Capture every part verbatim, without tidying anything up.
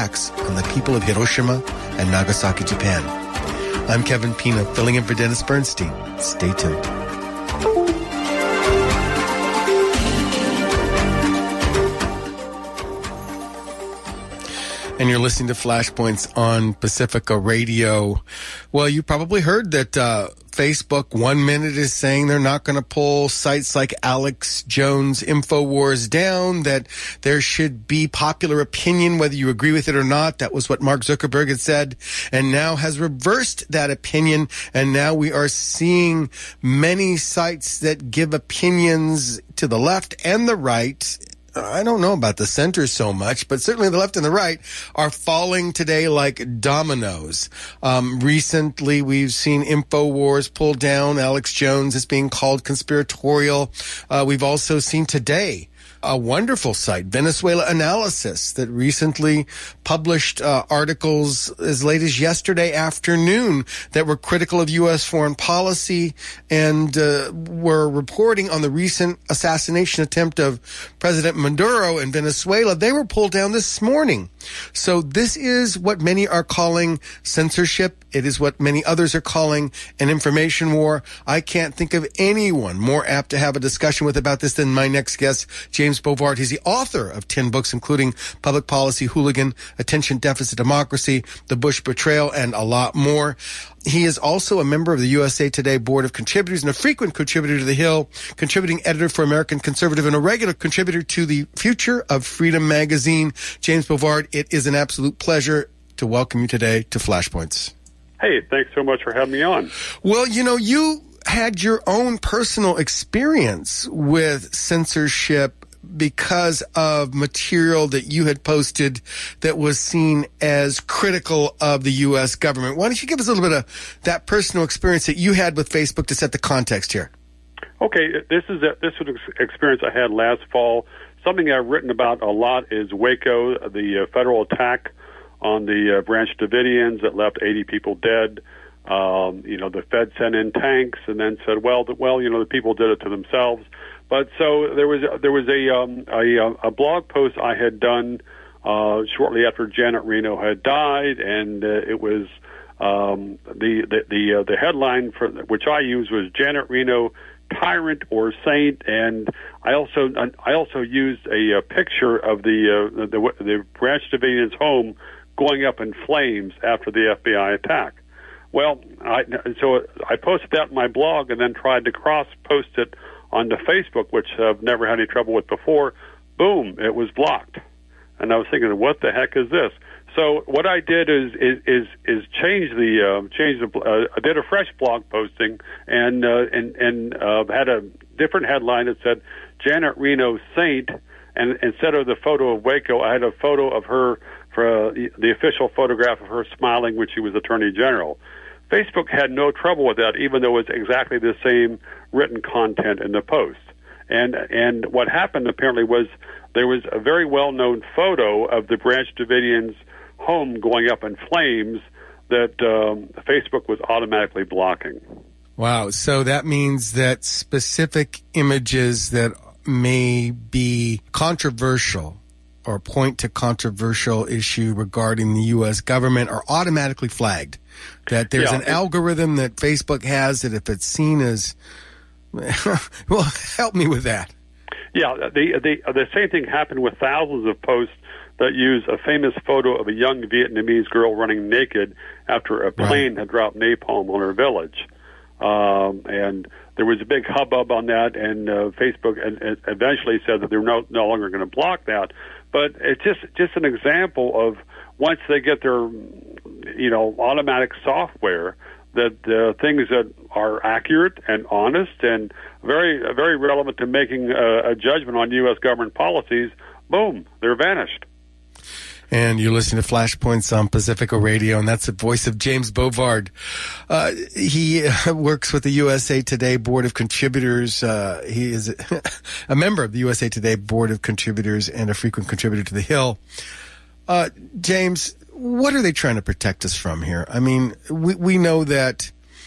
attacks on the people of Hiroshima and Nagasaki, Japan. I'm Kevin Pina, filling in for Dennis Bernstein. Stay tuned. And you're listening to Flashpoints on Pacifica Radio. Well, you probably heard that uh, Facebook one minute is saying they're not going to pull sites like Alex Jones InfoWars down, that there should be popular opinion whether you agree with it or not. That was what Mark Zuckerberg had said, and now has reversed that opinion. And now we are seeing many sites that give opinions to the left and the right. I don't know about the center so much, but certainly the left and the right are falling today like dominoes. Um, recently, we've seen InfoWars pull down. Alex Jones is being called conspiratorial. Uh, we've also seen today a wonderful site, Venezuela Analysis, that recently published uh, articles as late as yesterday afternoon that were critical of U S foreign policy and uh, were reporting on the recent assassination attempt of President Maduro in Venezuela. They were pulled down this morning. So this is what many are calling censorship. It is what many others are calling an information war. I can't think of anyone more apt to have a discussion with about this than my next guest, James Bovard. He's the author of ten books, including Public Policy Hooligan, Attention Deficit Democracy, The Bush Betrayal, and a lot more. He is also a member of the U S A Today Board of Contributors and a frequent contributor to The Hill, contributing editor for American Conservative, and a regular contributor to the Future of Freedom magazine. James Bovard, it is an absolute pleasure to welcome you today to Flashpoints. Hey, thanks so much for having me on. Well, you know, you had your own personal experience with censorship because of material that you had posted that was seen as critical of the U S government. Why don't you give us a little bit of that personal experience that you had with Facebook to set the context here? Okay, this is a, this was an experience I had last fall. Something I've written about a lot is Waco, the uh, federal attack on the uh, Branch Davidians that left eighty people dead. Um, you know, the Fed sent in tanks and then said, well, the, well, you know, the people did it to themselves. But so there was there was a um, a, a blog post I had done uh, shortly after Janet Reno had died, and uh, it was um, the the the, uh, the headline for which I used was Janet Reno, Tyrant or Saint, and I also I also used a, a picture of the, uh, the the Branch Davidians' home going up in flames after the F B I attack. Well, I, so I posted that in my blog and then tried to cross-post it onto Facebook, which I've never had any trouble with before. Boom, it was blocked. And I was thinking, what the heck is this? So what I did is is is, is change the uh, change the uh, I did a fresh blog posting and uh, and and uh, had a different headline that said Janet Reno Saint, and instead of the photo of Waco, I had a photo of her for uh, the official photograph of her smiling when she was Attorney General. Facebook had no trouble with that, even though it was exactly the same written content in the post. And and what happened apparently was there was a very well-known photo of the Branch Davidians' home going up in flames that um, Facebook was automatically blocking. Wow. So that means that specific images that may be controversial or point to controversial issue regarding the U S government are automatically flagged. That there's yeah, an algorithm that Facebook has that if it's seen as, well, help me with that. Yeah, the, the the same thing happened with thousands of posts that use a famous photo of a young Vietnamese girl running naked after a plane right. had dropped napalm on her village. Um, and there was a big hubbub on that, and uh, Facebook and, and eventually said that they're no, no longer going to block that. But it's just just an example of once they get their, you know, automatic software, that uh, things that are accurate and honest and very very relevant to making a, a judgment on U S government policies, boom, they're vanished. And you're listening to Flashpoints on Pacifica Radio, and that's the voice of James Bovard. Uh, he uh, works with the U S A Today Board of Contributors. Uh, he is a, a member of the U S A Today Board of Contributors and a frequent contributor to The Hill. Uh, James, what are they trying to protect us from here? I mean, we, we know that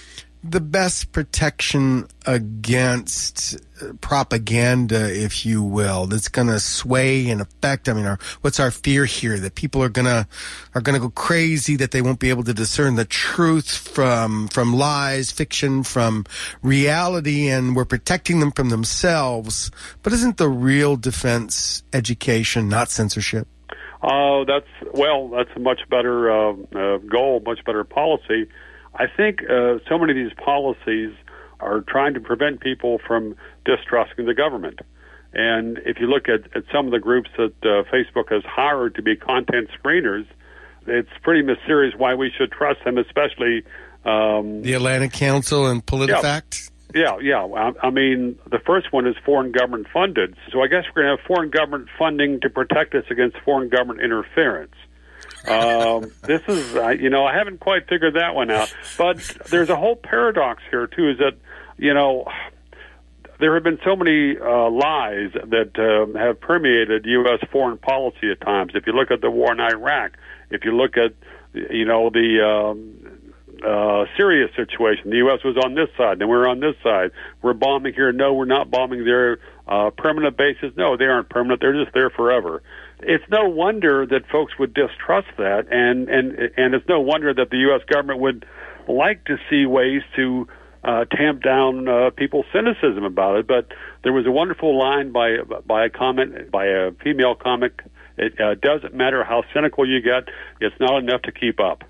the best protection against propaganda, if you will, that's going to sway and affect? I mean, our, what's our fear here? That people are going to are going to go crazy, that they won't be able to discern the truth from from lies, fiction from reality, and we're protecting them from themselves. But isn't the real defense education, not censorship? Oh, uh, that's well, that's a much better uh, uh, goal, much better policy. I think uh, so many of these policies are trying to prevent people from distrusting the government. And if you look at, at some of the groups that uh, Facebook has hired to be content screeners, it's pretty mysterious why we should trust them, especially um, the Atlantic Council and PolitiFact. Yeah, yeah. yeah. I, I mean, the first one is foreign government funded. So I guess we're going to have foreign government funding to protect us against foreign government interference. um, this is, uh, you know, I haven't quite figured that one out. But there's a whole paradox here, too, is that, you know, there have been so many uh, lies that uh, have permeated U S foreign policy at times. If you look at the war in Iraq, if you look at, you know, the um, uh, Syria situation, the U S was on this side, then we're on this side. We're bombing here. No, we're not bombing their uh, permanent bases. No, they aren't permanent. They're just there forever. It's no wonder that folks would distrust that, and, and, and it's no wonder that the U S government would like to see ways to Uh, tamp down uh, people's cynicism about it. But there was a wonderful line by by a comment by a female comic. It uh, doesn't matter how cynical you get; it's not enough to keep up.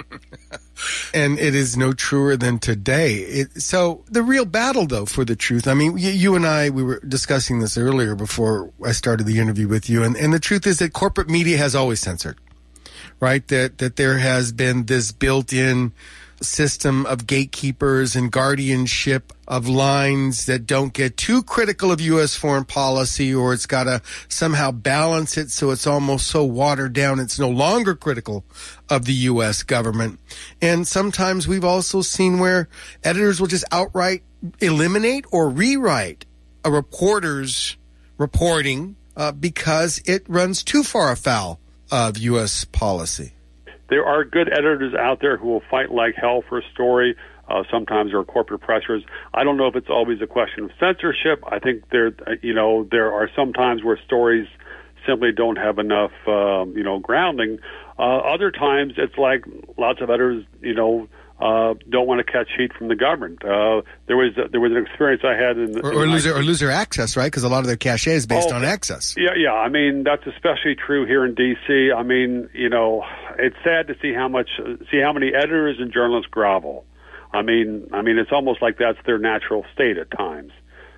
And it is no truer than today. It, so the real battle, though, for the truth. I mean, you, you and I, we were discussing this earlier before I started the interview with you, and, and the truth is that corporate media has always censored, right? That that there has been this built-in system of gatekeepers and guardianship of lines that don't get too critical of U S foreign policy, or it's got to somehow balance it so it's almost so watered down it's no longer critical of the U S government. And sometimes we've also seen where editors will just outright eliminate or rewrite a reporter's reporting uh, because it runs too far afoul of U S policy. There are good editors out there who will fight like hell for a story. Uh, sometimes there are corporate pressures. I don't know if it's always a question of censorship. I think there, you know, there are some times where stories simply don't have enough, um, you know, grounding. Uh, other times it's like lots of editors, you know, uh, don't want to catch heat from the government. Uh, there was uh, there was an experience I had in, or, in or lose their, or lose their access, right? Because a lot of their cachet is based oh, on access. Yeah, yeah. I mean, that's especially true here in D C. I mean, you know, it's sad to see how much see how many editors and journalists grovel. I mean, I mean, it's almost like that's their natural state at times.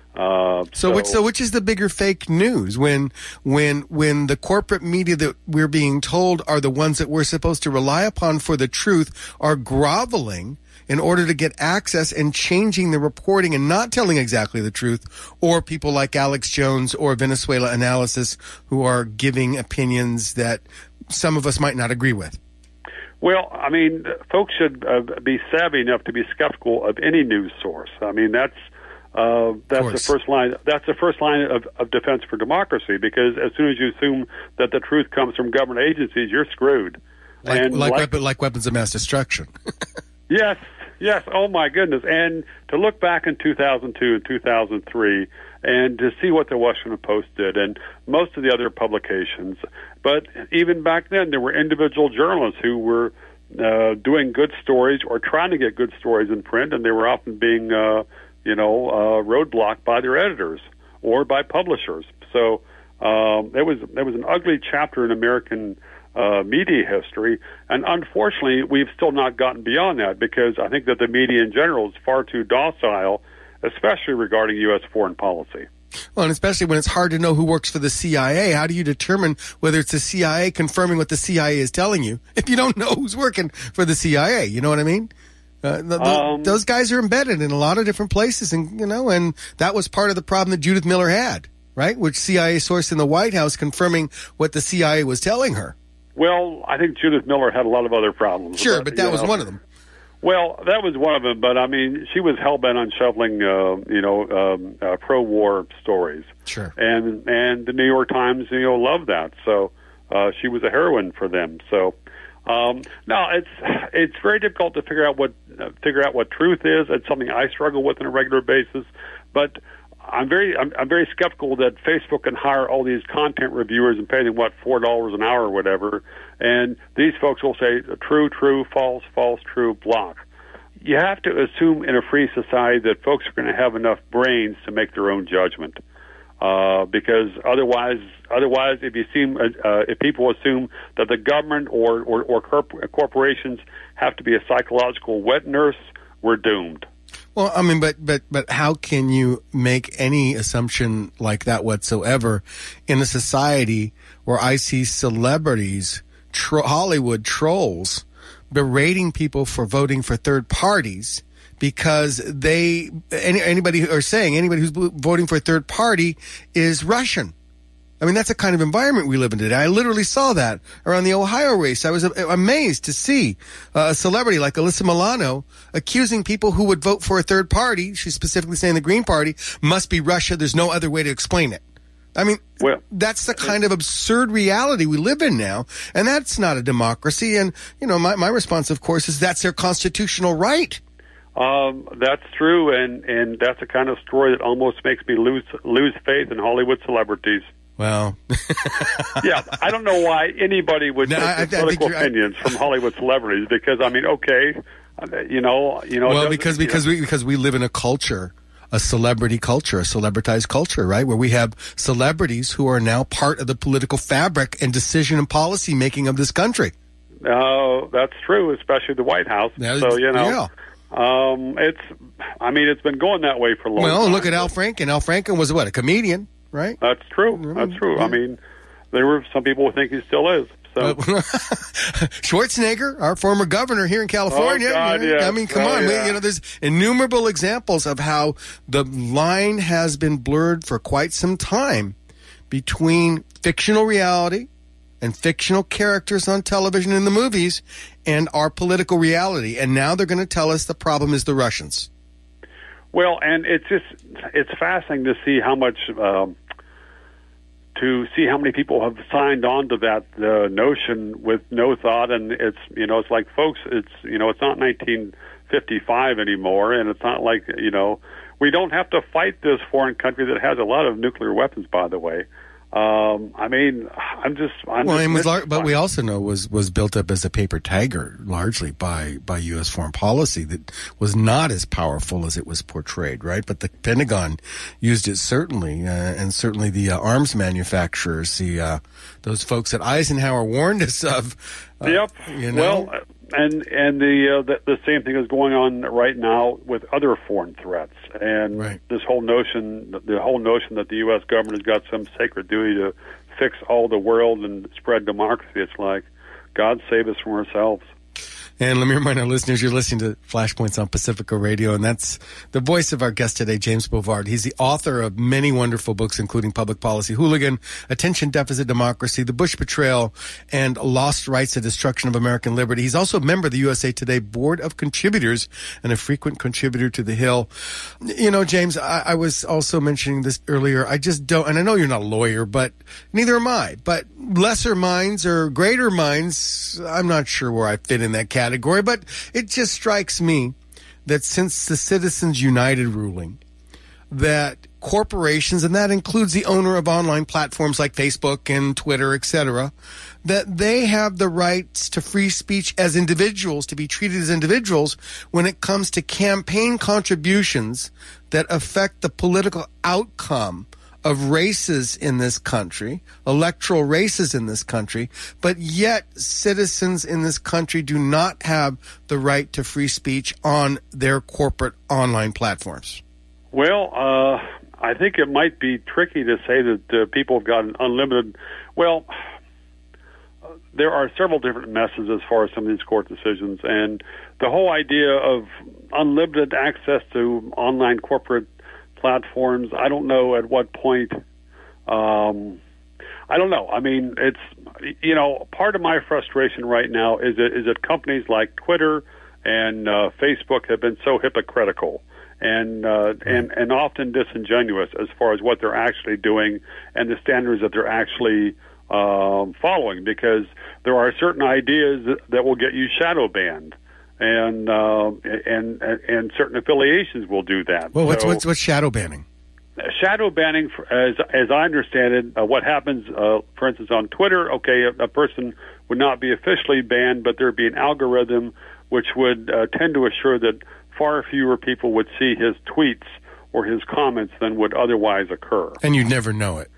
Uh, so, so which so which is the bigger fake news, when when when the corporate media that we're being told are the ones that we're supposed to rely upon for the truth are groveling in order to get access and changing the reporting and not telling exactly the truth, or people like Alex Jones or Venezuela Analysis who are giving opinions that some of us might not agree with? Well, I mean, folks should uh, be savvy enough to be skeptical of any news source. I mean, that's Uh, that's the first line. That's the first line of, of defense for democracy. Because as soon as you assume that the truth comes from government agencies, you're screwed. Like and like, like, weapon, like weapons of mass destruction. yes, yes. Oh my goodness! And to look back in two thousand two and two thousand three, and to see what the Washington Post did, and most of the other publications. But even back then, there were individual journalists who were uh, doing good stories or trying to get good stories in print, and they were often being uh, you know, uh, roadblocked by their editors or by publishers. So um, it was it was an ugly chapter in American uh, media history, and unfortunately, we've still not gotten beyond that, because I think that the media in general is far too docile, especially regarding U S foreign policy. Well, and especially when it's hard to know who works for the C I A. How do you determine whether it's the C I A confirming what the C I A is telling you if you don't know who's working for the C I A? You know what I mean? Uh, the, the, um, those guys are embedded in a lot of different places, and you know, and that was part of the problem that Judith Miller had, right? Which C I A source in the White House confirming what the C I A was telling her. Well, I think Judith Miller had a lot of other problems. Sure, but, but that was know. one of them. Well, that was one of them, but I mean, she was hell bent on shoveling, uh, you know, um, uh, pro-war stories. Sure. And and the New York Times, you know, loved that, so uh, she was a heroine for them. So Um, no, it's it's very difficult to figure out what uh, figure out what truth is. It's something I struggle with on a regular basis. But I'm very I'm, I'm very skeptical that Facebook can hire all these content reviewers and pay them what four dollars an hour or whatever, and these folks will say true, true, false, false, true, block. You have to assume in a free society that folks are going to have enough brains to make their own judgment. Uh, because otherwise, otherwise, if you seem, uh, if people assume that the government or or, or corp- corporations have to be a psychological wet nurse, we're doomed. Well, I mean, but but but how can you make any assumption like that whatsoever in a society where I see celebrities, tro- Hollywood trolls, berating people for voting for third parties? Because they, any, anybody, or saying anybody who's voting for a third party is Russian. I mean, that's the kind of environment we live in today. I literally saw that around the Ohio race. I was amazed to see a celebrity like Alyssa Milano accusing people who would vote for a third party, she's specifically saying the Green Party, must be Russia. There's no other way to explain it. I mean, well, that's the kind of absurd reality we live in now, and that's not a democracy. And, you know, my, my response, of course, is that's their constitutional right. Um, that's true, and, and that's the kind of story that almost makes me lose lose faith in Hollywood celebrities. Well, yeah, I don't know why anybody would no, take I, I political opinions I, from Hollywood celebrities. Because I mean, okay, you know, you know. Well, because because you know, we because we live in a culture, a celebrity culture, a celebritized culture, right? Where we have celebrities who are now part of the political fabric and decision and policy making of this country. Uh, that's true, especially the White House. That, so you know. Yeah. Um, it's, I mean, it's been going that way for a long well, time. Well, look at Al Franken. Al Franken was what, a comedian, right? That's true. That's true. Yeah. I mean, there were some people who think he still is. So uh, Schwarzenegger, our former governor here in California. Oh, God, you know, yes. I mean, come oh, on. Yeah. We, you know, there's innumerable examples of how the line has been blurred for quite some time between fictional reality and fictional characters on television and the movies and our political reality. And now they're going to tell us the problem is the Russians. Well, and it's just, it's fascinating to see how much, um, to see how many people have signed on to that uh, notion with no thought. And it's, you know, it's like, folks, it's, you know, it's not nineteen fifty-five anymore. And it's not like, you know, we don't have to fight this foreign country that has a lot of nuclear weapons, by the way. Um, I mean, I'm just. I'm well, just and was lar- but we also know was was built up as a paper tiger, largely by by U S foreign policy that was not as powerful as it was portrayed, right? But the Pentagon used it certainly, uh, and certainly the uh, arms manufacturers, the uh, those folks that Eisenhower warned us of. Uh, yep. You know? Well, and and the, uh, the the same thing is going on right now with other foreign threats, and right. this whole notion, the whole notion that the U S government has got some sacred duty to fix all the world and spread democracy. It's like, God save us from ourselves. And let me remind our listeners, you're listening to Flashpoints on Pacifica Radio, and that's the voice of our guest today, James Bovard. He's the author of many wonderful books, including Public Policy Hooligan, Attention Deficit Democracy, The Bush Betrayal, and Lost Rights, The Destruction of American Liberty. He's also a member of the U S A Today Board of Contributors and a frequent contributor to The Hill. You know, James, I, I was also mentioning this earlier. I just don't, and I know you're not a lawyer, but neither am I, but lesser minds or greater minds, I'm not sure where I fit in that category. Category, but it just strikes me that since the Citizens United ruling, that corporations, and that includes the owner of online platforms like Facebook and Twitter, et cetera, that they have the rights to free speech as individuals, to be treated as individuals when it comes to campaign contributions that affect the political outcome of races in this country, electoral races in this country, but yet citizens in this country do not have the right to free speech on their corporate online platforms? Well, uh, I think it might be tricky to say that uh, people have got an unlimited... Well, there are several different messes as far as some of these court decisions, and the whole idea of unlimited access to online corporate platforms, I don't know at what point, um, I don't know. I mean, it's, you know, part of my frustration right now is that, is that companies like Twitter and uh, Facebook have been so hypocritical and, uh, and, and often disingenuous as far as what they're actually doing and the standards that they're actually um, following, because there are certain ideas that, that will get you shadow banned, and uh, and and certain affiliations will do that. Well, what's so, what's, what's shadow banning? Shadow banning, as as I understand it, uh, what happens, uh, for instance, on Twitter, okay, a, a person would not be officially banned, but there'd be an algorithm which would uh, tend to assure that far fewer people would see his tweets or his comments than would otherwise occur. And you'd never know it.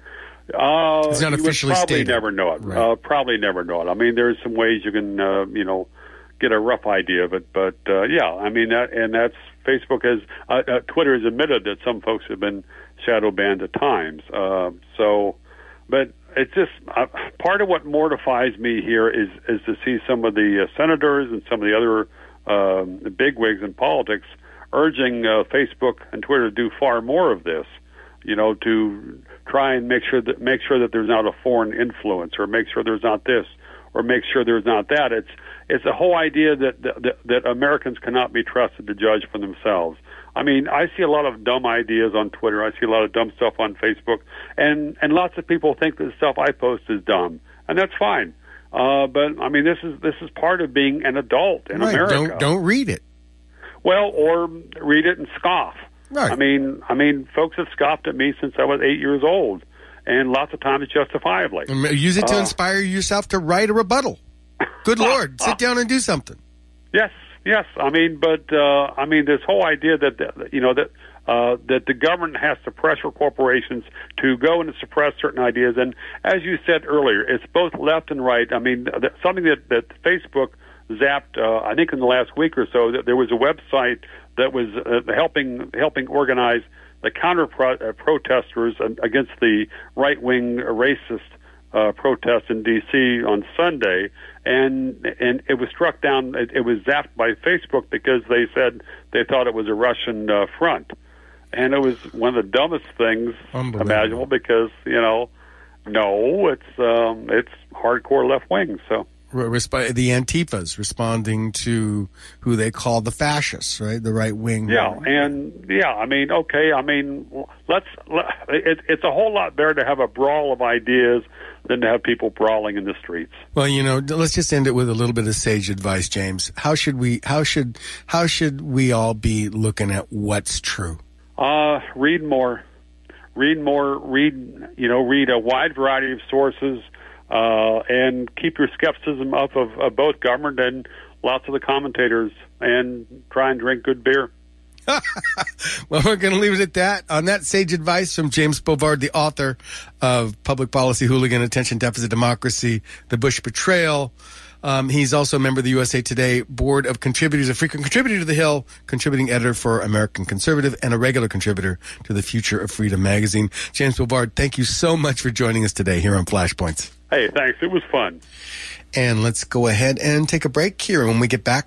Uh, it's not you officially would probably stated. never know it. Right. Uh, probably never know it. I mean, there's some ways you can, uh, you know, get a rough idea of it, but uh, yeah, I mean, that, and that's Facebook has, uh, uh, Twitter has admitted that some folks have been shadow banned at times. Uh, so, but it's just uh, part of what mortifies me here is is to see some of the uh, senators and some of the other um, bigwigs in politics urging uh, Facebook and Twitter to do far more of this. You know, to try and make sure that make sure that there's not a foreign influence, or make sure there's not this, or make sure there's not that. It's it's the whole idea that that, that Americans cannot be trusted to judge for themselves. I mean, I see a lot of dumb ideas on Twitter. I see a lot of dumb stuff on Facebook, and and lots of people think that the stuff I post is dumb, and that's fine. Uh, but I mean, this is this is part of being an adult in right. America. Don't don't read it. Well, or read it and scoff. Right. I mean, I mean, folks have scoffed at me since I was eight years old, and lots of times justifiably. And use it to uh, inspire yourself to write a rebuttal. Good Lord, sit down and do something. Yes, yes. I mean, but uh, I mean, this whole idea that, that you know that uh, that the government has to pressure corporations to go and suppress certain ideas, and as you said earlier, it's both left and right. I mean, th- something that that Facebook zapped, uh, I think, in the last week or so, that there was a website that was uh, helping helping organize the counter pro- uh, protesters against the right wing racist uh, protest in D C on Sunday, and and it was struck down. It, it was zapped by Facebook because they said they thought it was a Russian uh, front, and it was one of the dumbest things imaginable because you know, no, it's um, it's hardcore left wing. So. Resp- the Antifas responding to who they call the fascists, right? The right wing. Yeah, and yeah, I mean, okay, I mean, let's. Let, it, it's a whole lot better to have a brawl of ideas than to have people brawling in the streets. Well, you know, let's just end it with a little bit of sage advice, James. How should we? How should? How should we all be looking at what's true? Uh, read more, read more, read. You know, read a wide variety of sources. Uh, and keep your skepticism up of, of both government and lots of the commentators, and try and drink good beer. Well, we're going to leave it at that. On that sage advice from James Bovard, the author of Public Policy Hooligan, Attention Deficit Democracy, The Bush Betrayal. Um, he's also a member of the U S A Today Board of Contributors, a frequent contributor to The Hill, contributing editor for American Conservative, and a regular contributor to the Future of Freedom magazine. James Bovard, thank you so much for joining us today here on Flashpoints. Hey, thanks. It was fun. And let's go ahead and take a break here. When we get back,